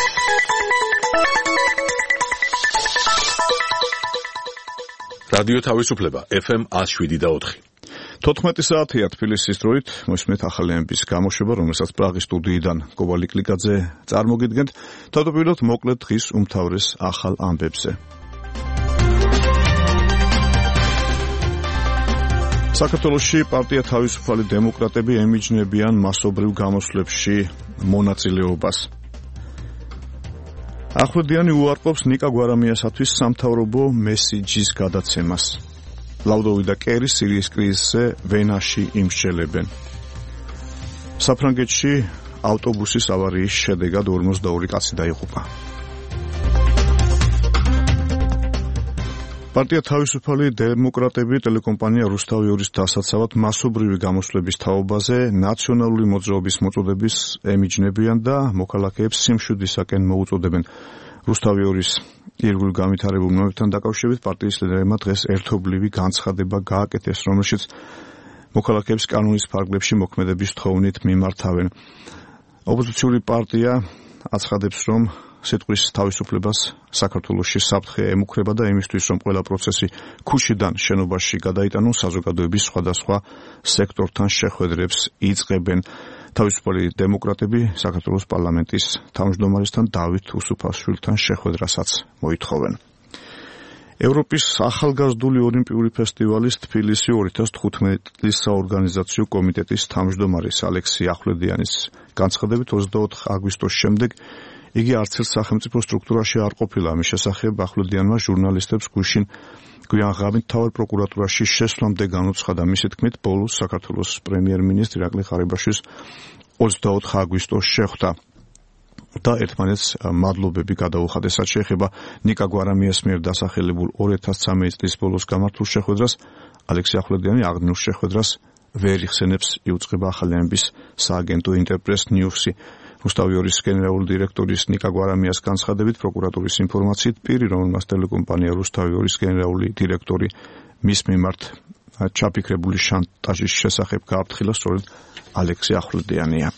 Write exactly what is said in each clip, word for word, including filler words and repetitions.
რადიო თავისუფლება ეფ ემ one oh seven და four. თოთხმეტი საათია თბილისის დროით, მოსმენთ ახალი ამბის გამოშვება, რომელსაც პრაღის სტუდიიდან კობალი კლიკაძე წარმოგიდგენთ. თავდაპირველად მოკლედ დღის უმთავრეს ახალ ამბებზე. საქართველოში პარტია თავისუფალი დემოკრატები ემიჯნებიან მასობრივ გამოსვლებში მონაწილეობას. ახვლედიანი უარყოფს ნიკა გვარამიასათვის სამთავრობო მესიჯის გადაცემას. ლაუდოვი და კერი სირიის კრიზისზე ვენაში იმსჯელებენ. საფრანგეთში ავტობუსის ავარიის შედეგად ორმოცდაორი კაცი დაიღუპა. პარტია თავისუფალი დემოკრატები ტელეკომპანია რუსთავი ორის დასაცავად მასობრივი გამოსვლების თაობაზე ნაციონალური მოძრაობის მოწოდების ემიჯნებიან და მოქალაქეებს სიმშვიდისაკენ მოუწოდებენ. რუსთავი ორის ირგვლივ განვითარებულ მომენტთან დაკავშირებით პარტიის ლიდერებმა დღეს ერთობლივი განცხადება გააკეთეს, რომელშიც მოქალაქეებს კანონის ფარგლებში მოქმედების თხოვნით მიმართავენ. ოპოზიციური პარტია აცხადებს, რომ სიტყვის თავისუფლებას საქართველოში საფრთხე ემუქრება და იმისთვის, რომ ყველა პროცესი ქუჩიდან შენობაში გადაიტანონ, საზოგადოების სხვადასხვა სექტორთან შეხვედრებს იწყებენ. თავისუფალი დემოკრატები საქართველოს პარლამენტის თავმჯდომარესთან დავით უსუფაშვილთან შეხვედრასაც მოითხოვენ. ევროპის ახალგაზრდული ოლიმპიური ფესტივალის თბილისი ორი ათას თხუთმეტის საორგანიზაციო კომიტეტის თავმჯდომარის ალექსი ახვლედიანის განცხადებით ოცდაოთხ აგვისტოს შემდეგ იგი არც ერთ სახელმწიფო სტრუქტურაში არ ყოფილა. მის შესახებ ახვლედიანმა ჟურნალისტებს გუშინ გვიან ღამით მთავარ პროკურატურაში შესვლამდე განუცხადა. მისი თქმით, ბოლოს საქართველოს პრემიერ-მინისტრ ირაკლი ღარიბაშვილს ოცდაოთხ აგვისტოს შეხვდა და ერთმანეთს მადლობები გადაუხადეს. რაც შეეხება ნიკა გვარამიას მიერ დასახელებულ ორი ათას ცამეტი წლის ბოლოს გამართულ შეხვედრას, ალექსი ახვლედიანი აღნიშნულ შეხვედრას ვერ იხსენებს. იუწყება ახალი ამბის სააგენტო ინტერპრეს ნიუსი. რუსთავი ორის გენერალური დირექტორის ნიკა გვარამიას განცხადებით, პროკურატურის ინფორმაციით, პირი, რომელმაც ტელეკომპანია რუსთავი ორის გენერალური დირექტორი მის მიმართ ჩაფიქრებული შანტაჟის შესახებ გააფრთხილა, სწორედ ალექსი ახვლედიანია.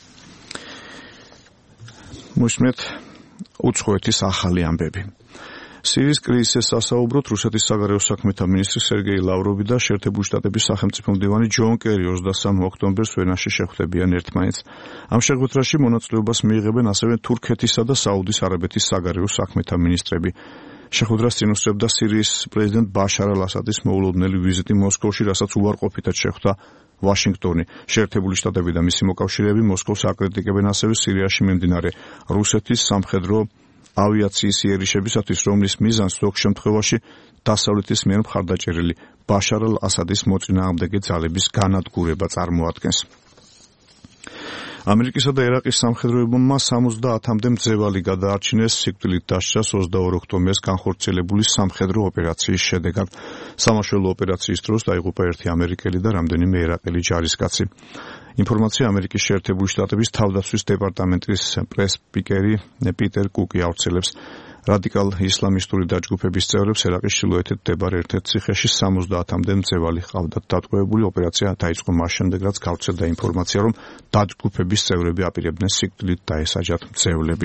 მოსმენთ უცხოეთის ახალი ამბები. სირიის კრიზისზე სასაუბროთ რუსეთის საგარეო საქმეთა მინისტრი სერგეი ლავროვი და შეერთებული შტატების სახელმწიფო მდივანი ჯონ კერი ოცდასამ ოქტომბერს ვენაში შეხვდებიან ერთმანეთს. ამ შეხვედრაში მონაწილეობას მიიღებენ ასევე თურქეთისა და საუდის არაბეთის საგარეო საქმეთა მინისტრები. შეხვედრას წინ უსწრებდა სირიის პრეზიდენტ ბაშარ ალ-ასადის მოულოდნელი ვიზიტი მოსკოვში, რასაც უარყოფითად შეხვდა ვაშინგტონი. შეერთებული შტატები და მისი მოკავშირეები მოსკოვს აკრიტიკებენ ასევე სირიაში მიმდინარე რუსეთის სამხედრო ავიაციის იერიშებისათვის, რომლის მიზანს ზოგ შემთხვევაში დასავლეთის მიერ მხარდაჭერილი ბაშარ ალ-ასადის მოწინააღმდეგე ძალების განადგურება წარმოადგენს. ამერიკისა და ერაყის სამხედროებმა სამოცდაათამდე მძევალი გადაარჩინეს სიკვდილით დასჯას ოცდაორ ოქტომბერს განხორციელებული სამხედრო ოპერაციის შედეგად. სამაშველო ოპერაციის დროს დაიღუპა ერთი ამერიკელი და რამდენიმე ერაყელი ჯარისკაცი. ინფორმაცია ამერიკის შეერთებული შტატების თავდაცვის დეპარტამენტის პრეს-სპიკერი პიტერ კუკი ავრცელებს. რადიკალ ისლამისტური დაჯგუფების წევრებს ერაყის ჩრდილოეთით მდებარე ერთ-ერთ ციხეში სამოცდაათამდე მძევალი ჰყავდათ დატყვევებული. ოპერაცია დაიწყო მას შემდეგ, რაც გავრცელდა ინფორმაცია, რომ დაჯგუფების წევრები აპირებდნენ სიკვდილით დაესაჯათ მძევლები.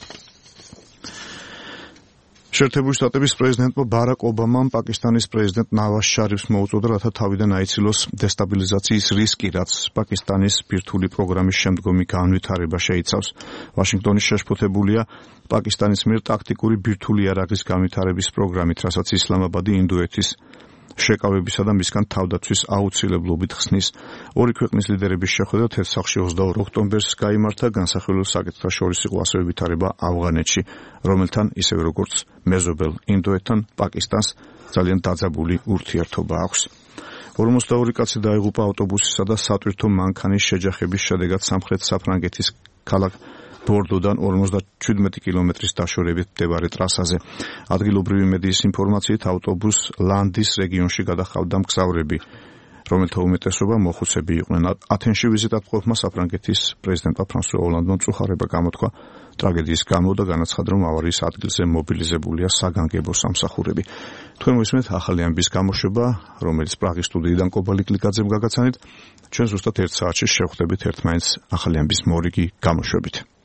შეერთებული შტატების პრეზიდენტმა ბარაკ ობამამ პაკისტანის პრეზიდენტ ნავაზ შარიფს მოუწოდა, რათა თავიდან აიცილოს დესტაბილიზაციის რისკი, რაც პაკისტანის ბირთვული პროგრამის შემდგომი განვითარება შეიცავს. ვაშინგტონი შეშფოთებულია პაკისტანის მიერ ტაქტიკური ბირთვული იარაღის განვითარების პროგრამით, რასაც ისლამაბადი ინდოეთის შეკავებისა და მისგან თავდაცვის აუცილებლობით ხსნის. ორი ქვეყნის ლიდერების შეხვედრა ერთ სახლში ოცდაორ ოქტომბერს გაიმართა. განსახილველ საკითხთა შორის იყო ასევე ვითარება ავღანეთში, რომელთან ისევე როგორც მეზობელ ინდოეთთან პაკისტანს ძალიან დაძაბული ურთიერთობა აქვს. ორმოცდაორი კაცი დაიღუპა ავტობუსისა და სატვირთო მანქანის შეჯახების შედეგად სამხრეთ საფრანგეთის ქალაქ ბორდოდან ორმოცდაჩვიდმეტი კილომეტრის დაშორებით მდებარე ტრასაზე. ადგილობრივი მედიის ინფორმაციით ავტობუსს ლანდის რეგიონში გადაჰყავდა მგზავრები, რომელთა უმეტესობა მოხუცები იყვნენ. ათენში ვიზიტად მყოფმა საფრანგეთის პრეზიდენტმა ფრანსუა ოლანდმა მწუხარება გამოთქვა ტრაგედიის გამო და განაცხადა, რომ ავარიის ადგილზე მობილიზებულია საგანგებო სამსახურები. თქვენ მოსმენთ ახალი ამბის გამოშვება, რომელიც პრაღის სტუდიიდან კობალი კლიკაძემ გაგაცანით. ჩვენ ზუსტად ერთ საათში შევხვდებით ერთმანეთს ახალი ამბის მორიგი გამოშვებით.